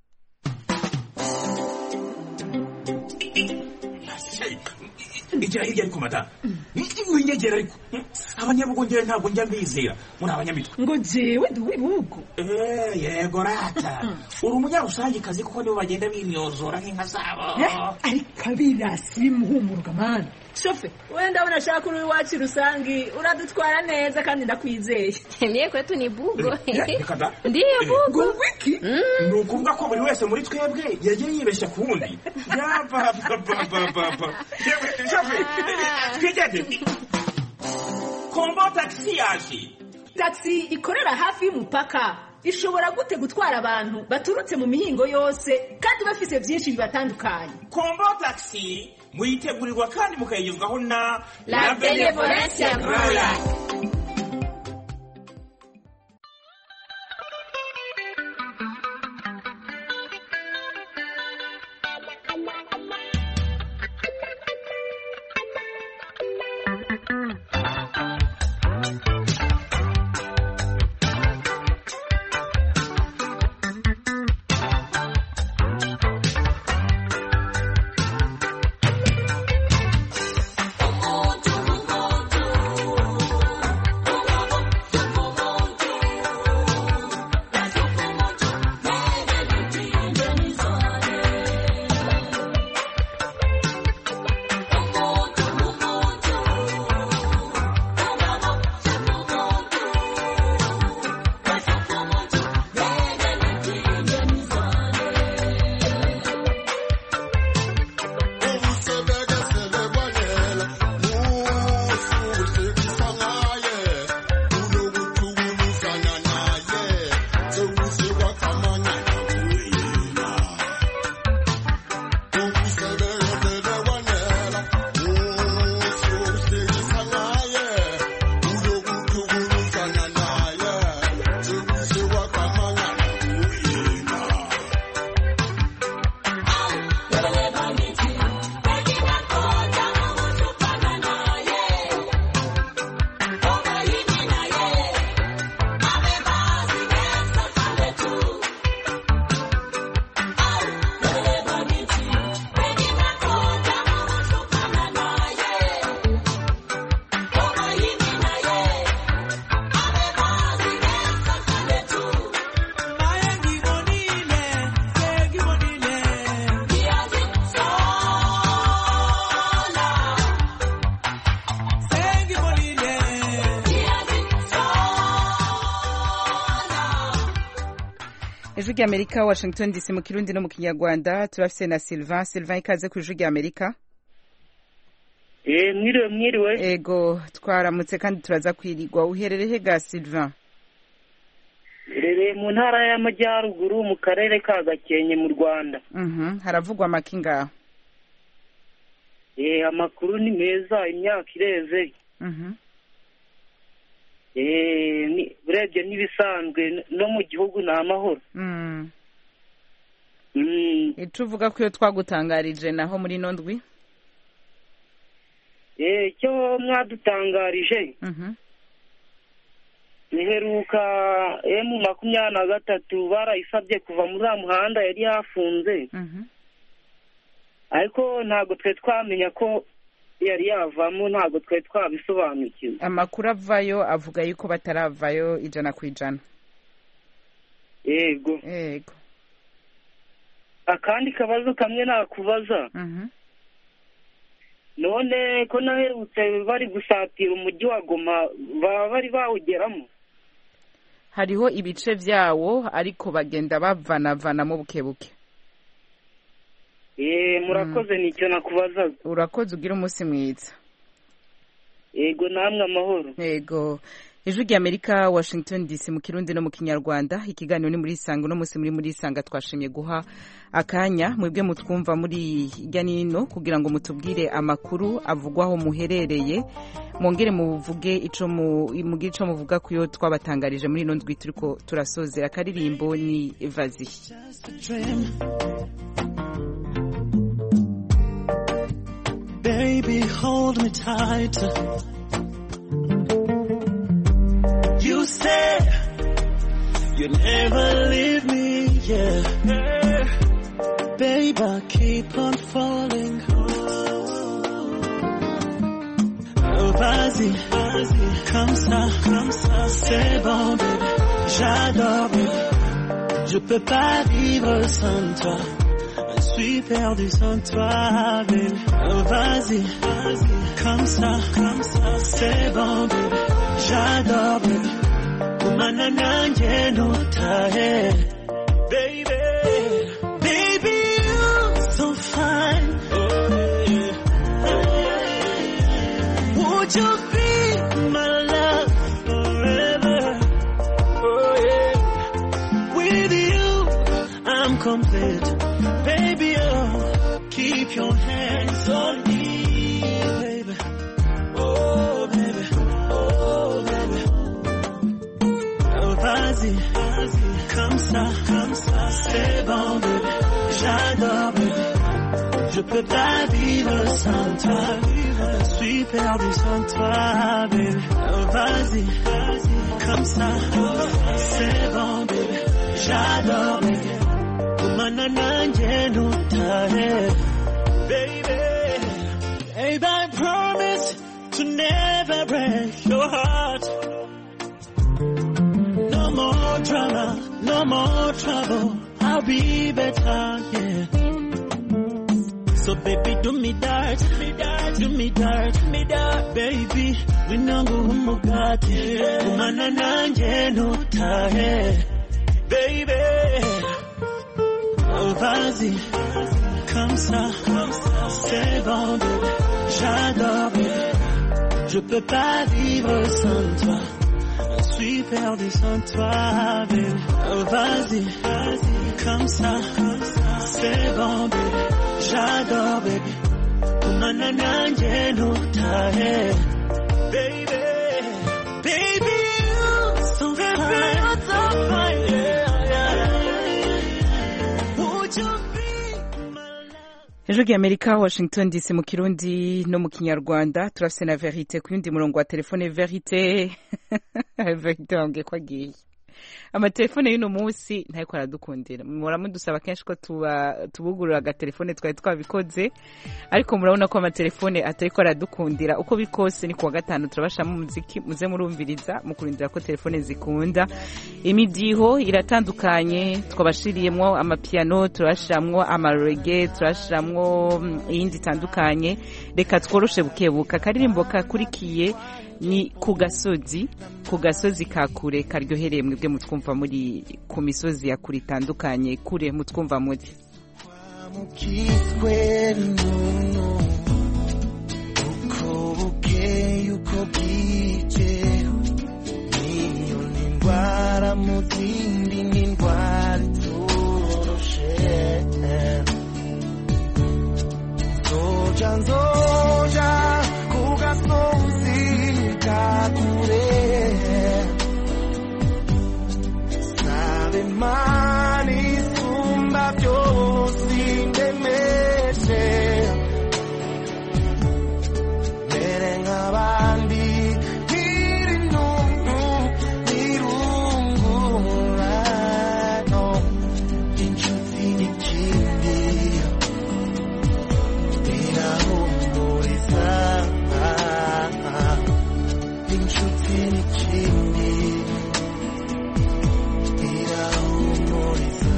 Igira hirya ariko madamu, winyegera ariko abanyabugongera ntabwo njya mbizera, muri abanyamitwe ngo jewe ndi uw'ibihugu. Yego rata, uri umunyarusangikazi kuko nibo bagenda bimyozora nk'inka zabo. Ariko abirasi bimuhumuruka mani. Shofe, wewe ndabona ashaka uri iwacu rusangi, uradutwara neza kandi ndakwizeye. Mie kwetu ni bugo. Ndiyo bugo. Wiki? Ni ukuvuga ko buri wese muri twebwe yagiye yibeshya ku wundi. Yaba. Shofe, twigeze. Kombo taxi yaje. Taxi ikorera hafi y'umupaka. ishobora gute gutwara abantu baturutse mu mihingo yose kandi bafise byinshi bibatandukanye? Kombo taxi muyitegurirwa kandi mukayigezwaho na La Benevolencia Royal. Ijwi ry'Amerika, Washington DC, mu Kirundi no mu Kinyarwanda. Turafise na Sylvain ikaze ku Ijwi ry'Amerika. Mwiriwe. Ego twaramutse kandi turaza kwirigwa. Uherereye ga Sylvain? Rere mu ntara y'Amajyaruguru mu karere ka Gakenke mu Rwanda. Haravugwa make ngaho? Amakuru ni meza, imyaka ireze. Urebye n'ibisanzwe no mu gihugu ni amahoro. Icyo uvuga ko iyo twagutangarije naho muri ino ndwi? Icyo mwadutangarije niheruka M23 barayisabye kuva muri uriya muhanda yari yafunze, ariko ntabwo twe twamenya ko yari yavamo, ntabwo twe twabisobanukiwe. Amakuru avayo avuga yuko bataravayo 100%. Yego. Akandi kabazo kamwe nakubaza. None ko naherutse bari gusatira umujyi wa Goma, bari bawugeramo? Hariho ibice vyawo ariko bagenda bavanavanamo bukebuke. Murakoze, nicyo nakubaza. Urakoze, ugira umunsi mwiza. Yego, namwe amahoro. Yego. Ijwi ry'Amerika, Washington DC, mu Kirundi no mu Kinyarwanda. Ikiganiro ni muri Isanga, no musi muri Isanga twashimye guha akanya mwebwe mutwumva muri hirya nino kugira ngo mutubwire amakuru avugwaho muherereye, mwongere muvuge ico muvuga kuyo twabatangarije muri ino ndwi turiko turasozera. Akaririmbo ni Vazi. Baby, hold me tight. You said you'd never leave me, yeah. Babe, I keep on falling. Oh, vas-y, comme ça, c'est bon, baby. J'adore, baby. Je peux pas vivre sans toi. Je suis perdu sans toi, baby. Oh, vas-y, comme ça, c'est bon, baby. J'adore, baby. Kumanana no tahe, baby. Baby, you're so fine. Would you be my love forever? Oh yeah. complete. Baby, oh, keep your hands on me, baby. Oh, baby, oh, baby. Oh, vas-y, comme ça, c'est bon, baby. J'adore, baby. Je peux pas vivre sans toi. Je suis perdu sans toi, baby. Oh, vas-y, comme ça, c'est bon, baby. J'adore, baby. Baby, I promise to never break your heart. No more drama, no more trouble. I'll be better, yeah. So baby, do me dirt, do me dirt, baby. We know who mugati, umana nanje no tahe, baby. Oh vas-y, comme ça, c'est bon, baby. J'adore, baby. Je peux pas vivre sans toi. Je suis perdu sans toi, baby. Oh vas-y, comme ça, c'est bon, baby. J'adore, baby. Umana nanje no tahe, baby. Baby, you so fine, yeah. Ijwi ry'Amerika, Washington DC, mu Kirundi no mu Kinyarwanda. Turafise na Verite ku yundi murongo wa telefone. Verite Verite wambwiye ko agiye. Amatelefone y'uno munsi ntariko aradukundira. Muramudusaba kenshi ko tubugurura agatelefone twari twabikoze, ariko murabona ko amatelefone atariko aradukundira. Uko bikose ni kuwa gatanu turabashamo umuziki muze murumviriza mukurindira ko telefone zikunda. Imidiho iratandukanye, twabashiriyemwo amapiano, turashiramwo amareggae, turashiramwo iyindi itandukanye. Reka tworoshe bukebuka. Karirimbo kakurikiye ni ku gasozi ka kure karyohereye mwebwe mutwumva muri ku misozi ya kure itandukanye, kure mutwumva muri mukitwe n'uno uko bukeye uko bwije niyo n'indwara mu zindi n'indwara itoroshe nzoja ku gasozi kakure sabe mani isumba byose indemeshe mere nk'abandi nkiri ntuntu nirungurano inshuti n'ikindi irahumuriza inshuti n'ikindi irahumuriza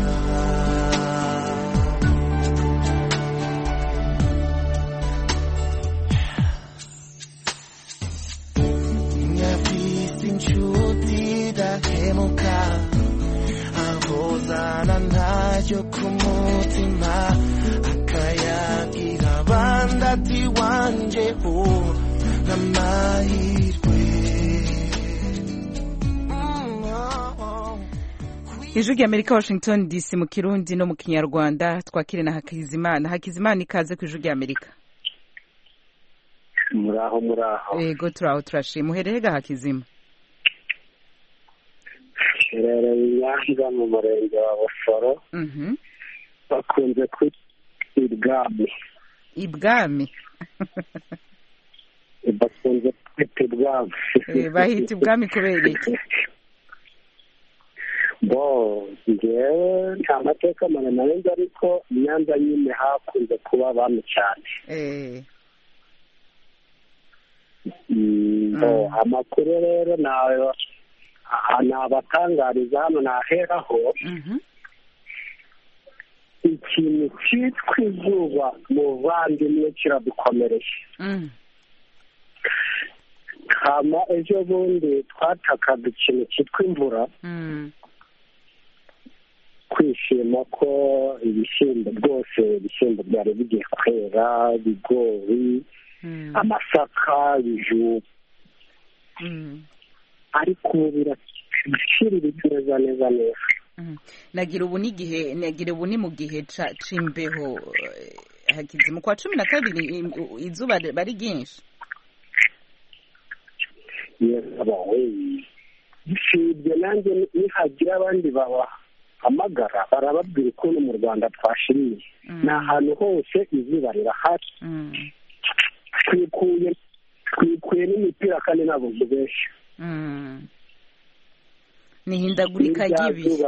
nyafise inshuti idahemuka ahozana ntayo ku mutima akayagira abandi ati wanje n'amahirwe. Ijwi ry'Amerika, Washington DC, mu Kirundi no mu Kinyarwanda. Twakire na Hakizimana. Hakizimana, ikaze ku Ijwi ry'Amerika. Muraho. Yego turaho turashima. Uherereye Hakizima? Herereye Nyanza mu murenge wa Busoro. Bakunze kwita Ibwami. Ibwami? Bakunze kwita Ibwami. Bahita Ibwami kubera iki? Njyewe nta mateka maremare nzi, ariko Nyanza nyine hakunze kuba abami cyane. Amakuru rero nabatangariza hano naheraho. Ikintu cyitwa izuba muvandimwe kiradukomereje. Kama ejo bundi twatakaga ikintu cyitwa imvura, kwishima ko ibishyimbo byari bigiye kwera, ibigori, amasaka, ibijumba, ariko ubu birashirira neza. nagira ubu ni mu gihe c'imbeho hakize mu kwa 12 izuba bari ryinshi sibyo nanjye nihagira abandi babahamagara barababwira ukuntu mu Rwanda twashimiye ni ahantu hose izuba rirahari twikuye n'imipira kandi ntabwo mubeshya ni hindagurika ry'ibihe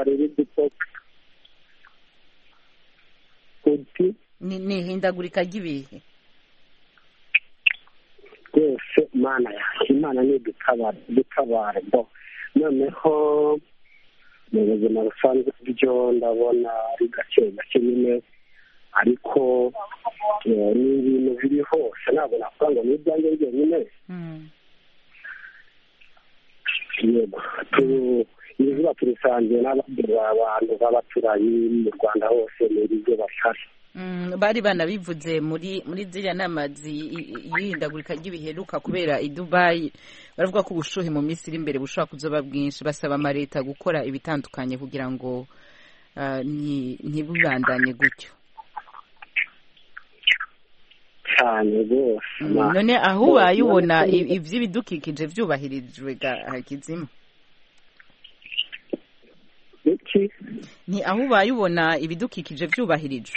ni hindagurika ry'ibihe rwose mana yanjye imana ni dutabare bo noneho mu buzima busanzwe byo ndabona ari gake gake nyine ariko ni ibintu biri hose ntabwo navuga ngo ni ibyanjye njyenyine yego izuba turisangiye n'abandi bantu b'abaturanyi mu Rwanda hose n'ibyo bashaka bari banabivuze muri ziriya nama y'ihindagurika ry'ibiheruka kubera i Dubai baravuga ko ubushuhe mu minsi iri imbere bushobora kuzoba bwinshi basaba amaleta gukora ibitandukanye kugira ngo ntibubandanye gutyo cyane rwose none aho ubaye ubona iby'ibidukikije byubahirijwe Hakizima ni aho ubaye ubona ibidukikije byubahirijwe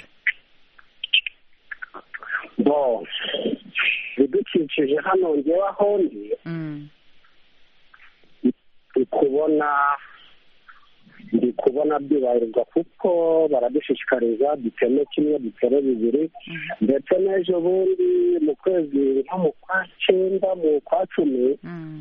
ibidukikije hano ngewe aho ndi ndi kubona byubahirizwa kuko baradushishikariza duteme kimwe dutere bibiri ndetse n'ejo bundi mu kwezi nko mu kwa 9 mu kwa 10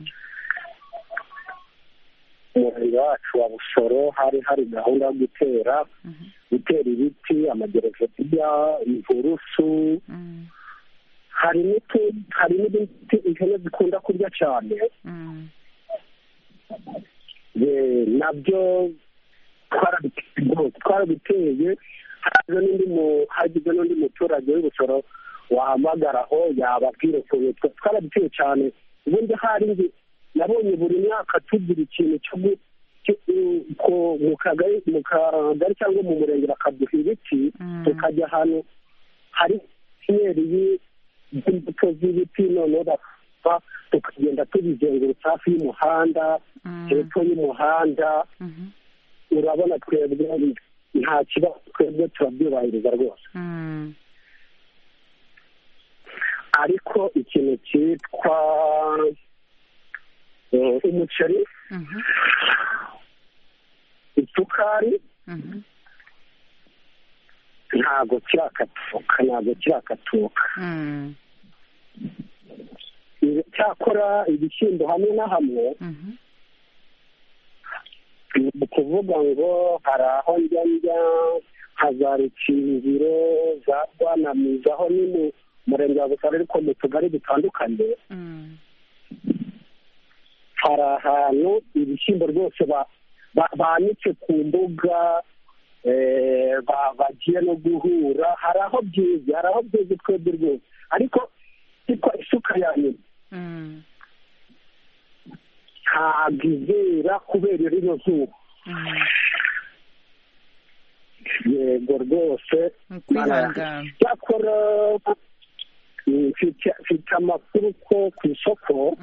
umurenge wacu wa Busoro hari gahunda yo gutera ibiti amagereveriya inturusu hari n'ibiti ihene zikunda kurya cyane nabyo twarabiteye hagize n'undi muturage w'Ibusoro wahamagaraho yababwira ukuntu twarabiteye cyane ubundi hari nabonye buri mwaka tugira ikintu mu kagari cyangwa mu murenge bakaduha ibiti tukajya ahantu hari pinyeri y'imbuto z'ibiti noneho tukagenda tubizengurutsa hafi y'umuhanda hepfo y'umuhanda urabona twebwe nta kibazo twebwe turabyubahiriza rwose ariko ikintu cyitwa umuceri isukari ntabwo kirakatuka cyakora ibishyimbo hamwe na hamwe ni ukuvuga ngo hari aho njya nka za Rukingiro za Rwanamiza aho ni mu murenge wa Busoro ariko mu tugari dutandukanye hari ahantu ibishyimbo rwose banitse ku mbuga bagiye no guhura hari aho byeze twebwe rwose ariko isuka ya nyuma ntabwo izera kubera rino zuba yego rwose cyakora mfite amakuru ko ku isoko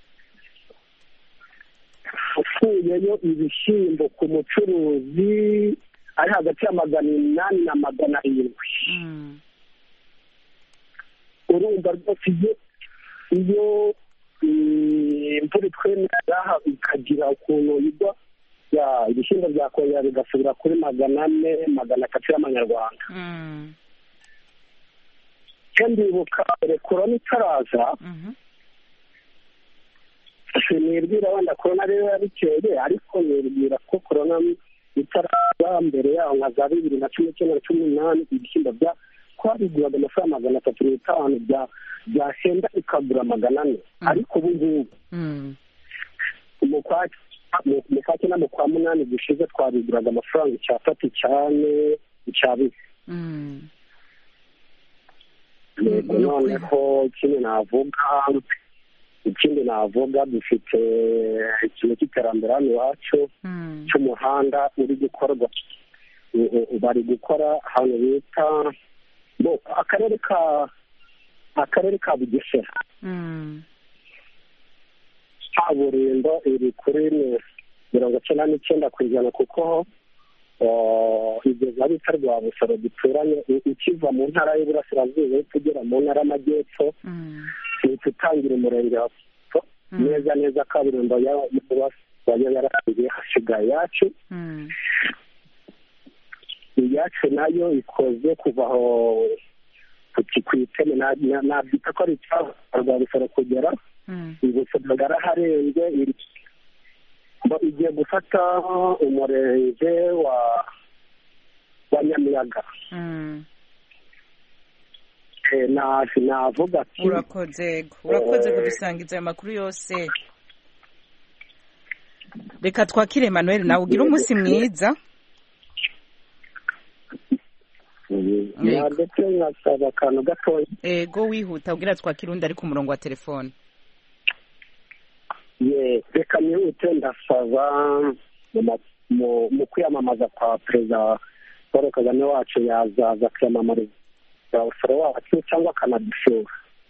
ufuyeyo ibishyimbo ku mucuruzi ari hagati ya 800 na 700 urumva rwose iyo imvura itwemerera ikagira ukuntu igwa ibishyimbo byakongera bigasubira kuri 400 300 y'amanyarwanda kandi ndibuka korona itaraza sinibwira wenda korona rero yabikeye ariko nibwira ko korona itaraza mbere yaho nka za 2019 ibishyimbo twabiguraga amafaranga 350 byahenda ikagura 400 ariko ubu ngubu mu kwa 9 no mu kwa 8 gushize twabiguraga amafaranga 3 cyane icyabize noneho kimwe navuga ikindi navuga dufite ikintu cy'iterambere hano iwacu cy'umuhanda uri gukorwa, bari gukora ahantu bita akarere ka Bugesera. Kaburimbo iri kuri 99% kuko igeze aho bita Rwabusoro duturanye, ukiva mu ntara y'Iburasirazuba tugera mu ntara y'Amajyepfo, tutangira umurenge wa neza kaburimbo yararangiye, hasigaye iyacu nayo ikoze kuva aho ku iteme, nabyita ko ari icyaro Rwabusoro kugera Ibusagara harenze, igiye gufata umurenge wa Nyamiyaga. Navuga ati urakoze kudusangiza ayo makuru yose. Reka twakire Emmanuel, nawe ugira umunsi mwiza. ndetse nkasaba akantu gatoya. Ego wihuta ugira twakire undi ari ku murongo wa telefone. Reka nihute, ndasaba mu kwiyamamaza kwa Perezida Paul Kagame wacu yazaza kwiyamamariza urusoro wacu cyangwa akanadusura.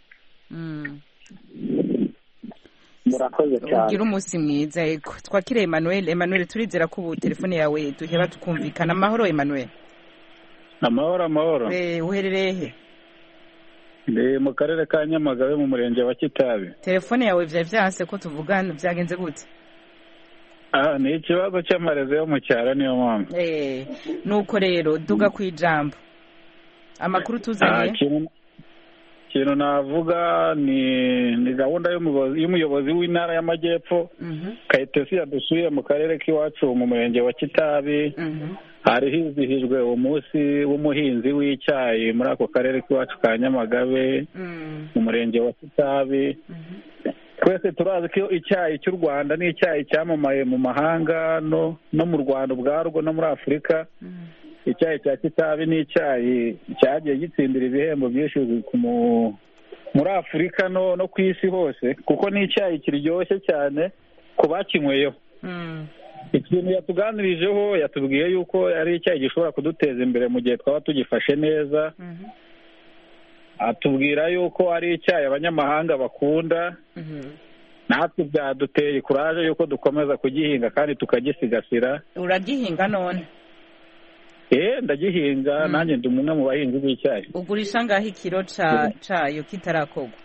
Murakoze cyane, ugira umunsi mwiza. Ego twakire Emmanuel, turizera ko ubu telefone yawe duheba tukumvikana. Amahoro Emmanuel. Amahoro. Uherereye he? Ndi mu karere ka Nyamagabe mu murenge wa Kitabi. Telefone yawe vyanse ko tuvugana, byagenze gute? Ni ikibazo cy'amarezo yo mu cyaro niyo mpamvu. Nuko rero duga kwijambo. Amakuru tuzanye. Kintu navuga ni gahunda y'umuyobozi w'intara y'Amajyepfo Kayitesi yadusuye mu karere k'iwacu mu murenge wa Kitabi. Hari hizihijwe umunsi w'umuhinzi w'icyayi muri ako karere k'iwacu ka Nyamagabe mu murenge wa Kitabi. Twese turazi ko icyayi cy'u Rwanda ni icyayi cyamamaye mu mahanga no mu Rwanda ubwarwo no muri Afurika. Icyayi cya Kitabi ni icyayi cyagiye gitsindira ibihembo byinshi muri Afurika no ku isi hose, kuko ni icyayi kiryoshye cyane ku bakinyweyeho. Ikintu yatuganirijeho, yatubwiye yuko ari icyayi gishobora kuduteza imbere mu gihe twaba tugifashe neza. Atubwira yuko ari icyayi abanyamahanga bakunda. Natwe byaduteye kuraje yuko dukomeza kugihinga kandi tukagisigasira. Uragihinga none? Ndagihinga, nanjye ndi umwe mu bahinzi b'icyayi. Ugurisha ngaho ikiro cayo kitarakogwa?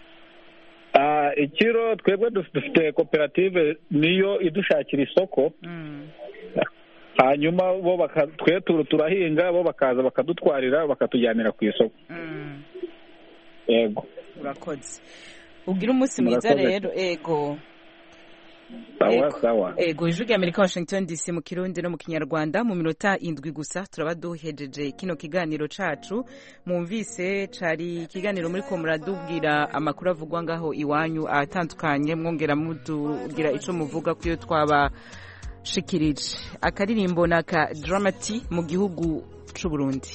Ikiro twebwe dufite koperative niyo idushakira isoko. Hanyuma bo twe turahinga, bo bakaza bakadutwarira bakatujyanira ku isoko. Yego, urakoze. Ugira umunsi mwiza rero. Ego sawa. Ego ijwi ry'Amerika, Washington DC, mu Kirundi no mu Kinyarwanda. Mu minota 7 gusa turaba duhejeje kino kiganiro cacu. Mwumvise cari ikiganiro muri ko muradubwira amakuru avugwa ngaho iwanyu atandukanye, mwongera mudugira ico muvuga kuyo twaba shikirije. Akaririmbo naka Dramati mu gihugu c'u Burundi.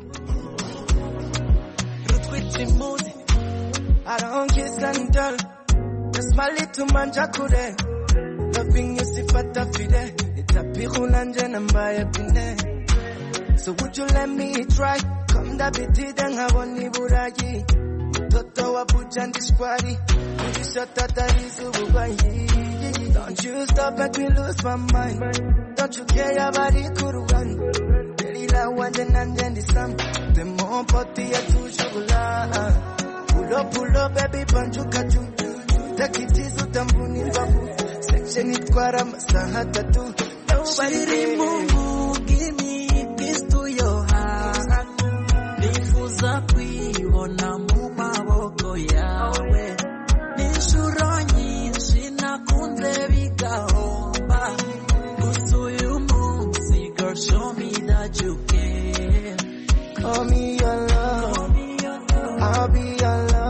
I don't kiss and tell. Just my little manjakure. Loving you sifata fide. Itapirunanje na mbaya pine. So would you let me try? Come da biti denga woni burayi. Toto wa bujandi squari. Urishata tarizu bubayi. Don't you stop, make me lose my mind. Don't you care about it, kurugan. Delila wanje nanjendi sam. The more poti ya tu shugula. Pull up, baby, banjuka tu. Take it easy, tambuni babu. Section itwara masaha tatu. Nobody Mungu, give me peace to your heart. Nifuza kuiona mu maboko yawe. Inshuro nyinshi nakunze bigahomba. Gusa uyu munsi, girl, show me that you care. Call me your love. I'll be your love.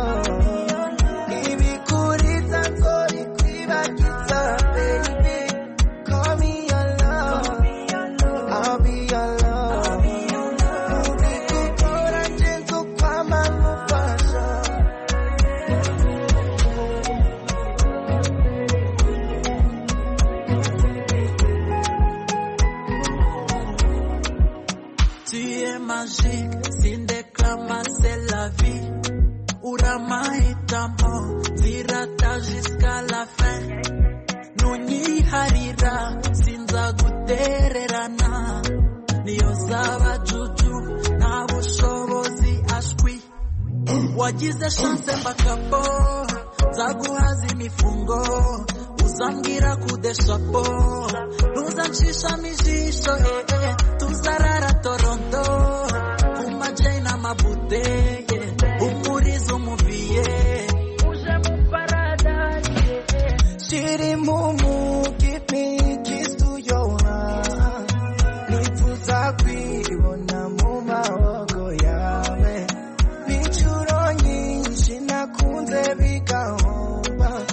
amant, zirata jusqu'à la fin. Nunyiharira, sinza gutererana. Niyo zaba juju, nta bushobozi ashwi. Wagize chance mbakapo, zaguhaza imifungo. Uzambwira kudeshapo, ntuzancisha mijisho, tuzarara Toronto, kumajay n'amabute, umurizo mubiye, uje mu paradise. Shiri mumu, give me a kiss to your heart. Nifuza kwibona mu maboko yawe, n'inshuro nyinshi nakunze bigahomba.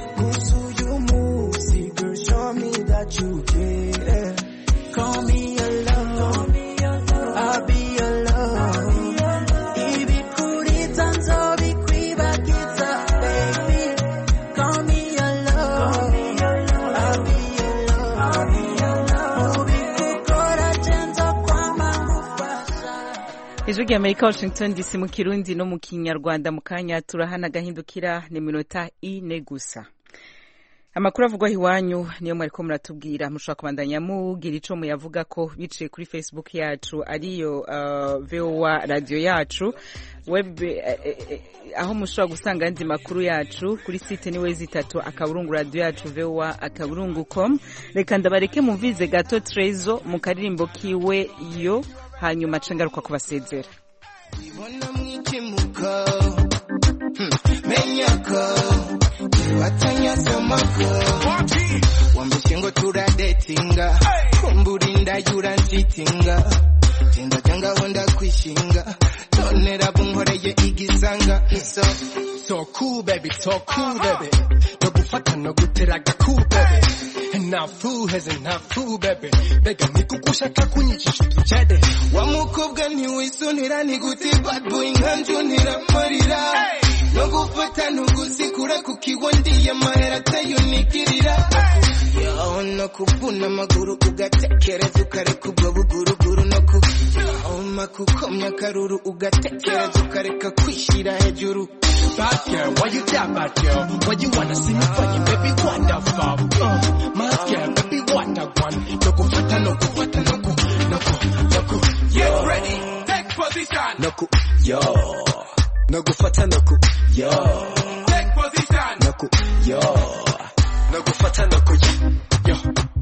That you care. Call me your love, I'll be your love. Ibikurita nzobikwibagiza, baby. Call me your love, I'll be your love. Ubikukora jenzo kwama ngufasha. Ijwi ry'Amerika Washington DC mu Kirundi no mu Kinyarwanda mu kanya turahana gahindukira ni minota 4 gusa. Amakuru avugwa iwanyu niyo mwariko muratubwira mushobora kubandanya mugira ico muyavuga ko biciye kuri Facebook yacu ariyo VOA radio yacu web aho mushobora gusanga andi makuru yacu kuri site ni wezi3 akaburungu radio yacu voa.com. Reka ndabareke mumvize gato Trezo mu karirimbo kiwe yo hanyuma cengaruka kubasezera. Ibona mwikimuka menyaka watanya samako wambishe ngo turadetinga kumburinda yura nsitinga tenda janga honda kwishinga tonera bunkoreye igisanga so cool baby no gufata no guteraga cool baby enough fool has enough fool baby bega nikukushaka kunyichisha tujade wa mukobwa ntiwisunira niguti bad boy nkanjunira marira no gufata no gusikura kukiwondiye mahera tayunikirira no kupuna maguru ugatekereza ukareka ubwo buguruguru no kuoma kukomya karuru ugatekereza ukareka kwishira hejuru. Bad girl, why you that bad girl? Why you wanna see me funny, baby, wonderful. Mad girl, baby, what I want. No gufata, no gufata, no ku. Get ready, take position. No ku, yo. No gufata, no ku, yo. Take position. No ku, yo. No gufata, no ku, yo.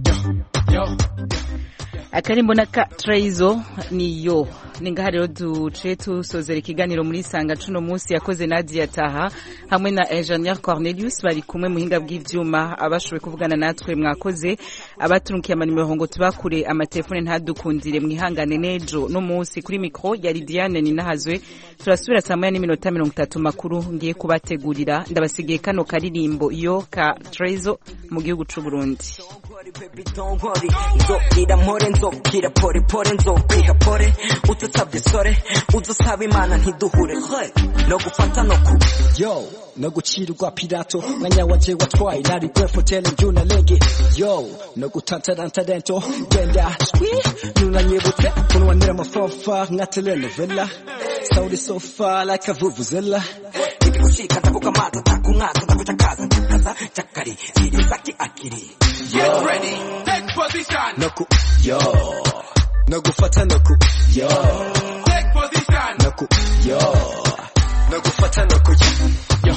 Akarimbo na Trezo ni yo ninga rero duce tusozera ikiganiro muri sanga cuno munsi yakoze Nadia Taha hamwe na Engineer Cornelius bari kumwe muhinga bw'ivyuma abashowe kuvugana natwe mwakoze abaturunkiye amanimero ngo tubakure amatelefone ntadukundire mwihangane nejo no munsi kuri micro ya Diane Ninahazwe turasubira saa 9:30 makuru ngiye kubategurira ndabasigiye kano karirimbo yo ka Trezo mu gihugu c'u Burundi. Baby don't worry, nzokira mpore nzokira pore pore nzokwiha pore ututabye sore uzusaba imana ntiduhure no gufata no ku yo no gucirwa pirato mwanya waje watwaye nari kwefo tele njuna lenge yo no gutantaranta dento genda nunanyebute kunwanira mafafa ngatele novella saudi sofa like a vuvuzela kushika takukamata takungaza takuchakaza kaza chakari zilizaki akili. Get ready, take position. Noku, yo. No gufata noku, yo. Take position. Noku, yo. No gufata noku, yo.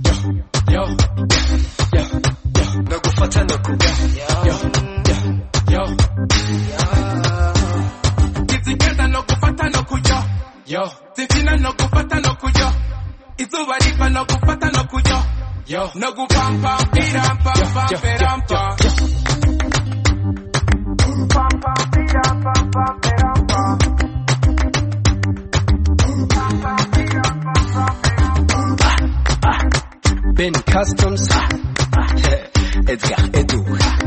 No gufata noku, yo. Tizikenda no gufata noku, yo. Tifina no gufata noku, yo. Izuba lipa no gufata noku, yo. No gufampa, pirampa, perampa. Ben Customs, Edgar Edu.